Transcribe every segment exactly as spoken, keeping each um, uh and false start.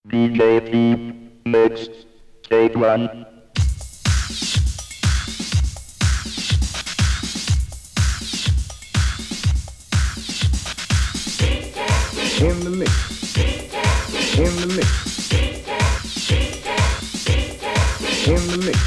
D J P Mix Take One. In the mix. In the mix. In the mix.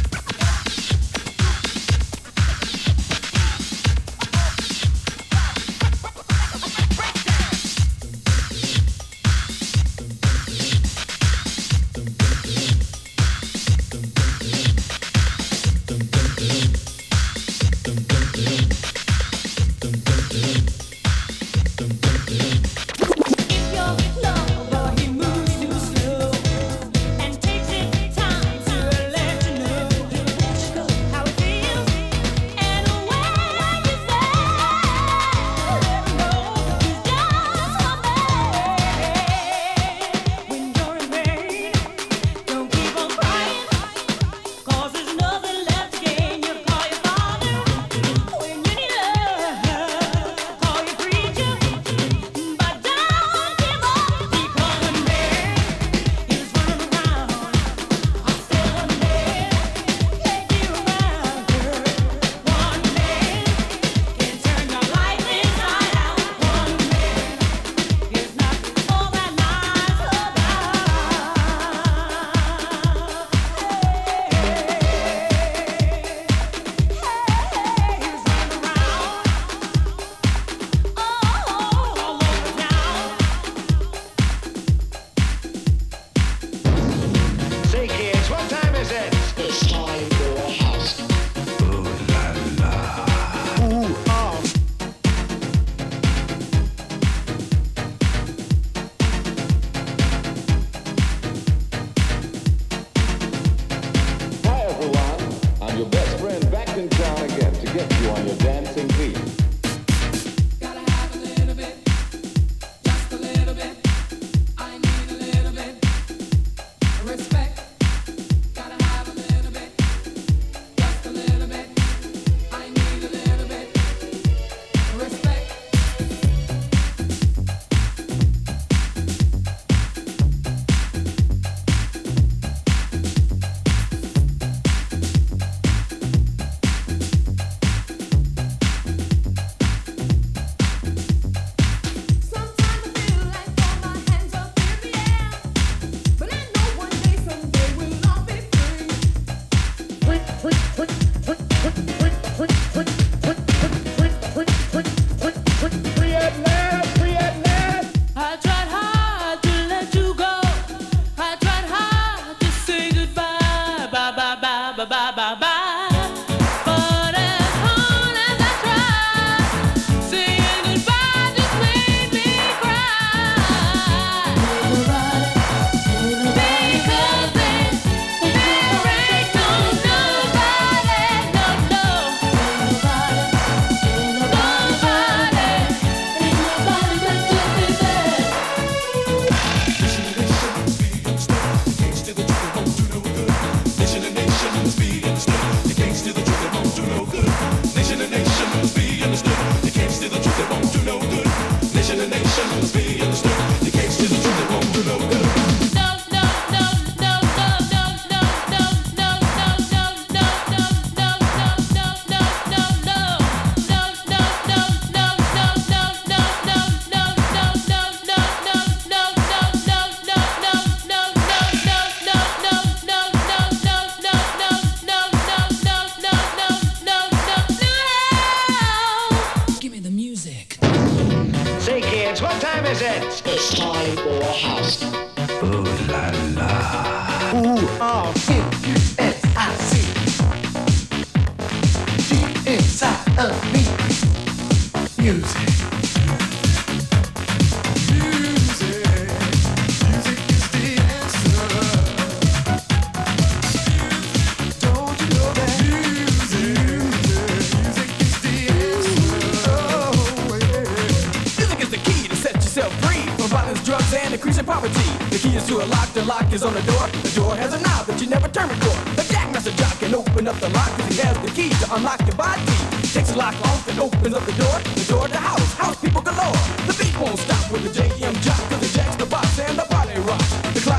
Takes a lock off and opens up the door. The door to house, house people galore. The beat won't stop with the J M jock, cause it jacks the box and the body rock. The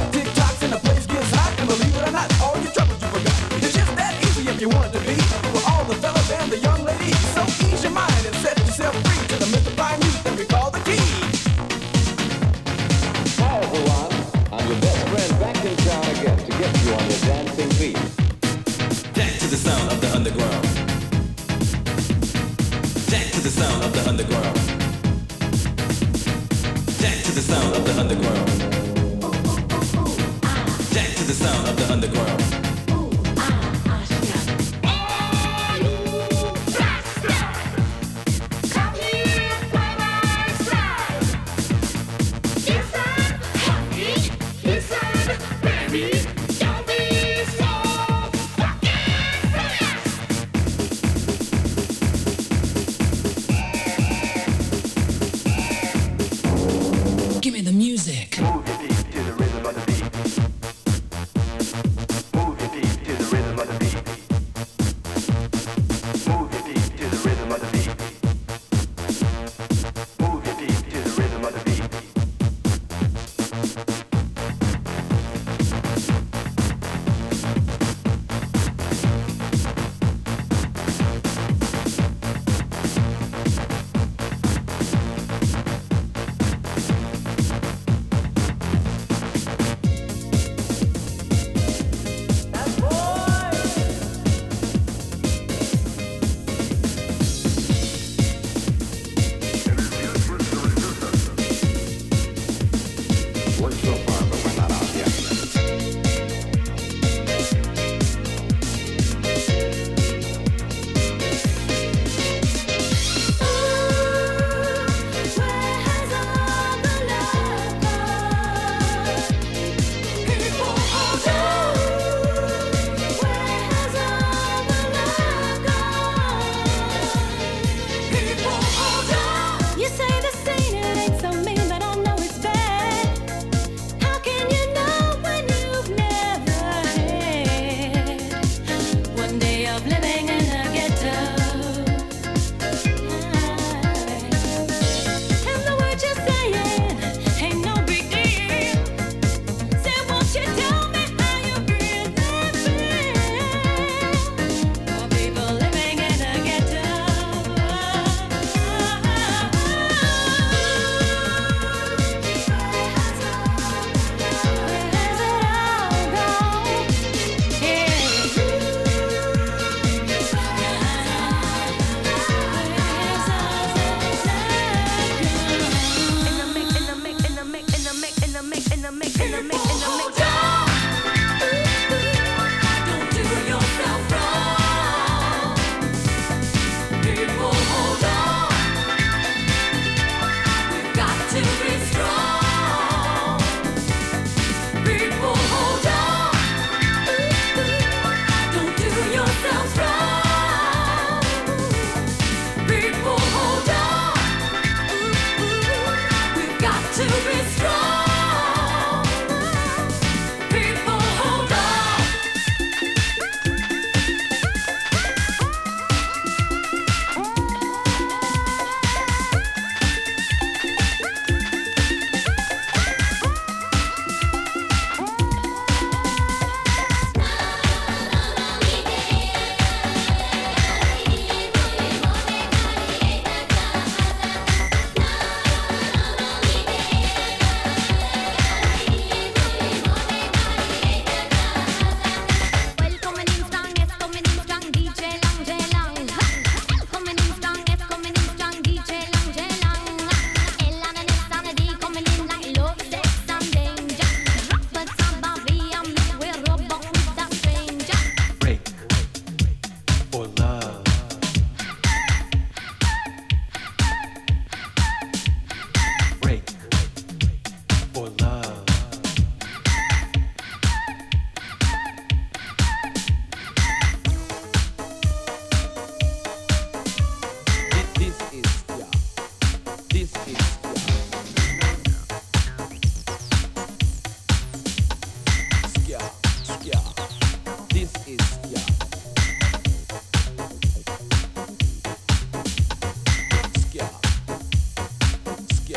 get you on your dancing feet. Dance to the sound of the underground. Dance to the sound of the underground. Dance to the sound of the underground. Dance to the sound of the underground. Give me the music. Move your feet to the rhythm of the beat. Move your feet to the rhythm of the beat. Move your feet to the rhythm of the beat. Move your feet to the rhythm of the beat. Work so far, but we're not out yet. You say the scene, it ain't so mean, but I know it's bad. How can you know when you've never had one day of living in a ghetto? And the words you're saying ain't no big deal. Say, won't you tell me how you really feel? For people living in a ghetto. To be strong, people hold on. Well, coming in strong, yes, coming in strong, D J Long, J Long. Coming in strong, yes, coming in strong, D J Long, J Long. L and an S and a D coming in like love, sex and danger. Drop a top of V and make we rub up with that stranger. Break for love. Break for love. This, this is, yeah. This is, yeah. Skia, skia. This is, yeah. Skia, skia.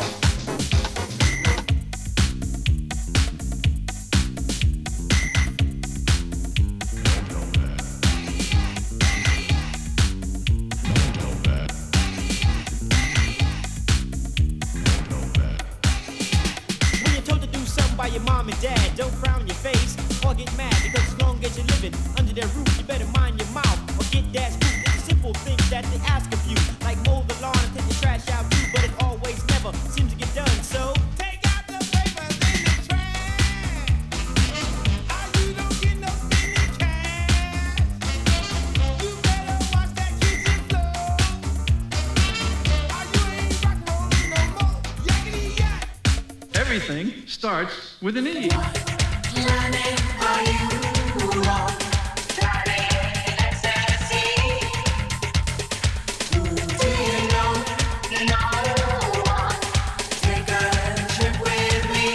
When you're told to do something by your mom and dad, don't frown your face. or get mad because as long as you're living under their roof, you better mind your mouth or get that screwed. It's the simple things that they ask of you, like mow the lawn and take the trash out too, but it always never seems to get done. So take out the papers in the trash. Or you don't get no spinning cash. You better watch that kitchen floor. Or you ain't rock rolling no more. Yakety yak. Everything starts with an E. Planet are you on? Planet ecstasy. Do you know no one? Take a trip with me.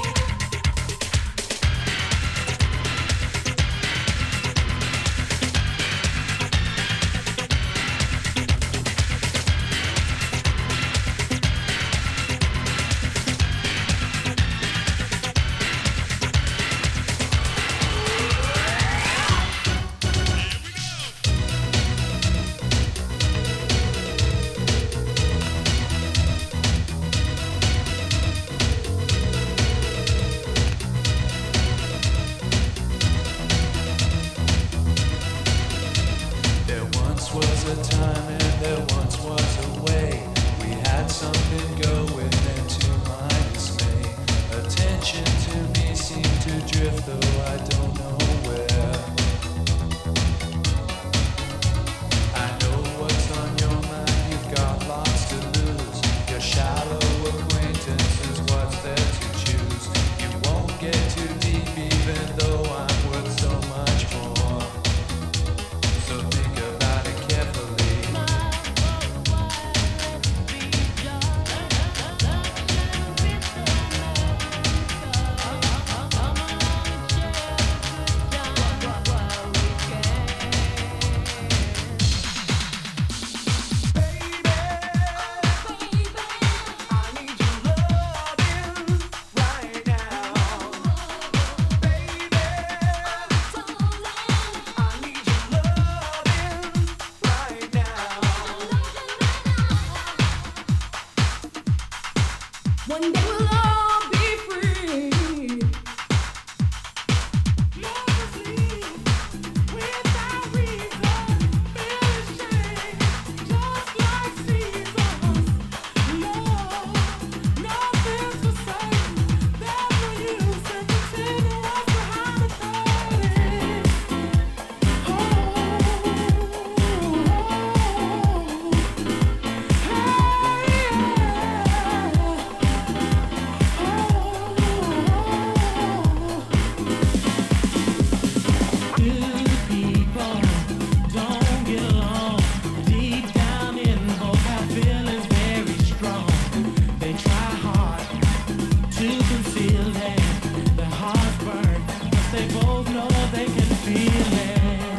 There once was a time and there once was a way. We had something going and to my dismay. Attention to me seemed to drift though I don't know where. I know what's on your mind, you've got lots to lose. Your shallow acquaintance is what's there to choose. You won't get too deep even though I'm worth so much more. So think about it carefully. One day we'll all be free. Never sleep without reason. Feel ashamed, just like seasons. Love, nothing's the same. There's no use in pretending what's behind the curtain. Oh, oh, Two people don't get along. Deep down in both have feelings very strong. They try hard to conceal it. Their hearts burn, but they both know they can feel it.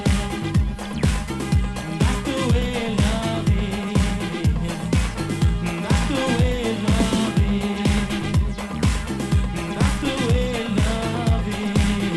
That's the way love is. That's the way love is. That's the way love is.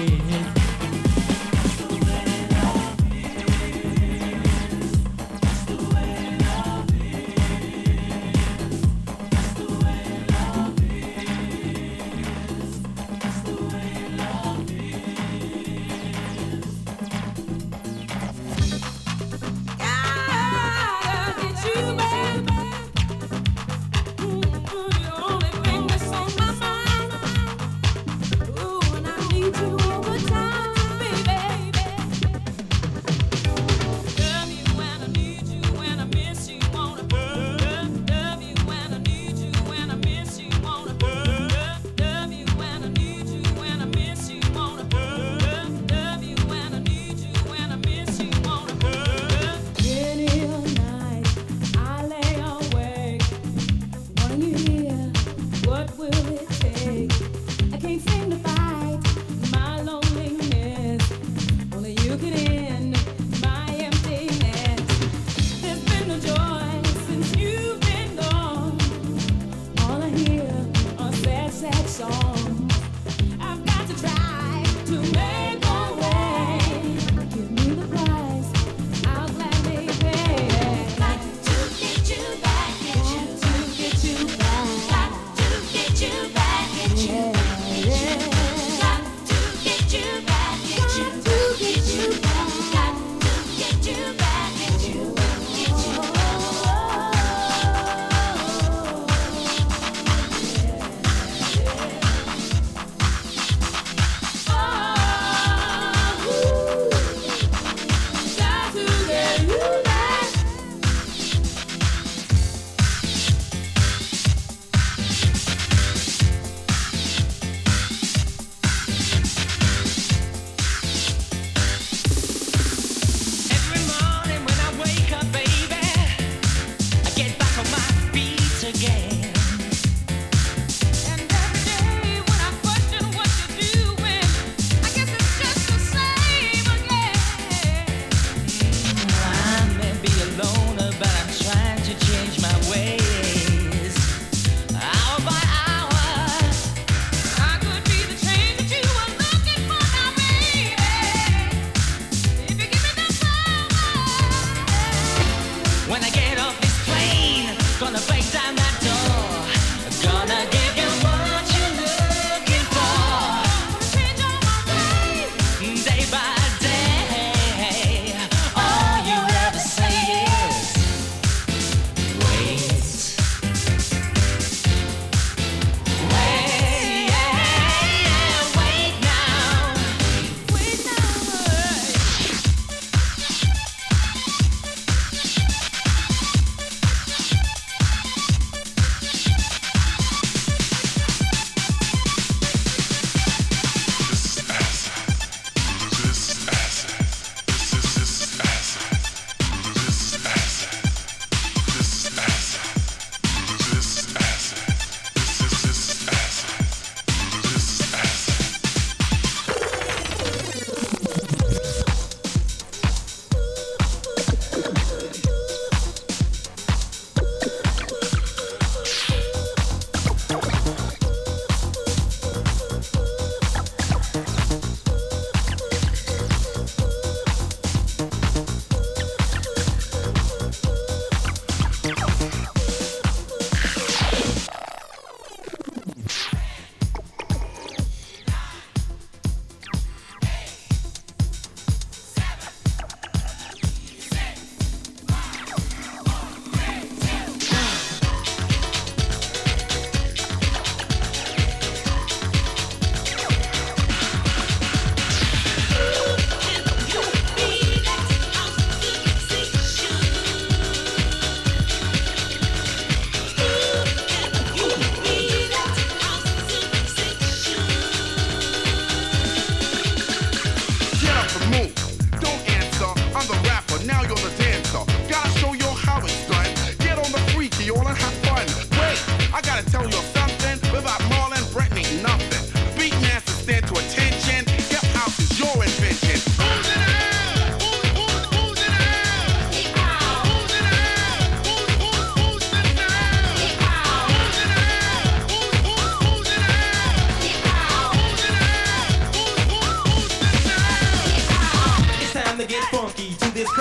gotta get you back. Ooh, you're the only thing that's on my mind. Ooh, and I need you all the time, baby. Love you when I need you, when I miss you, wanna love, love you when I need you, when I miss you, wanna love, love you when I need you, when I miss you, wanna love, love you when I need you, when I miss you, wanna love. Many a night I lay awake, wanting you here. What will it take? I can't seem to fight my loneliness. Only you can end my emptiness. There's been no joy since you've been gone. All I hear are sad, sad songs. I've got to try to make a way. Give me the price, I'll gladly pay. Got to get you back, get you to get you back. Got to get you back, get you. Got to get you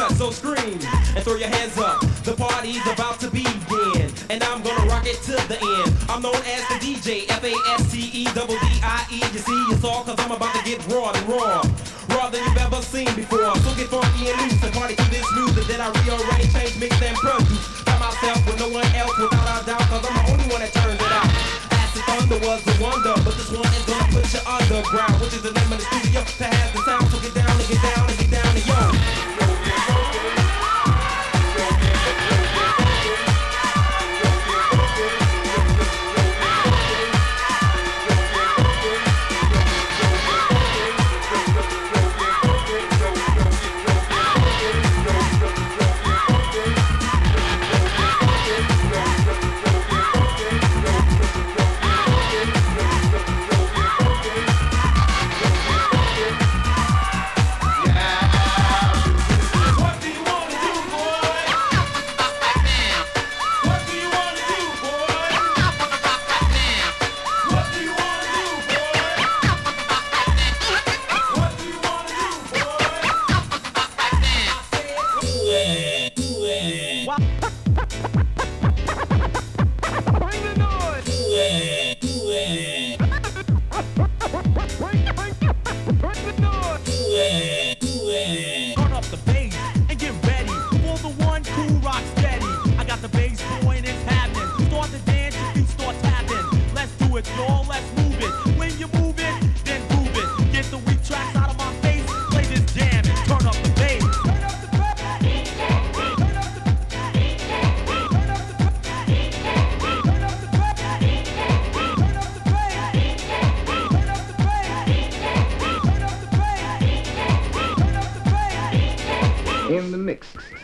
what? So scream and throw your hands up. The party's about to begin, and I'm gonna rock it to the end. I'm known as the D J, F A S T E double D I E. You see, it's all cause I'm about to get raw and raw. Raw than you've ever seen before. So get funky and loose and party to this music that I rearrange, change, mix, and produce. By myself with no one else without a doubt, cause I'm the only one that turns it out. Acid Thunder was the wonder, but this one is gonna put you underground, which is the name of the studio to have the sound. So get down and get down and get down and yo. In the mix.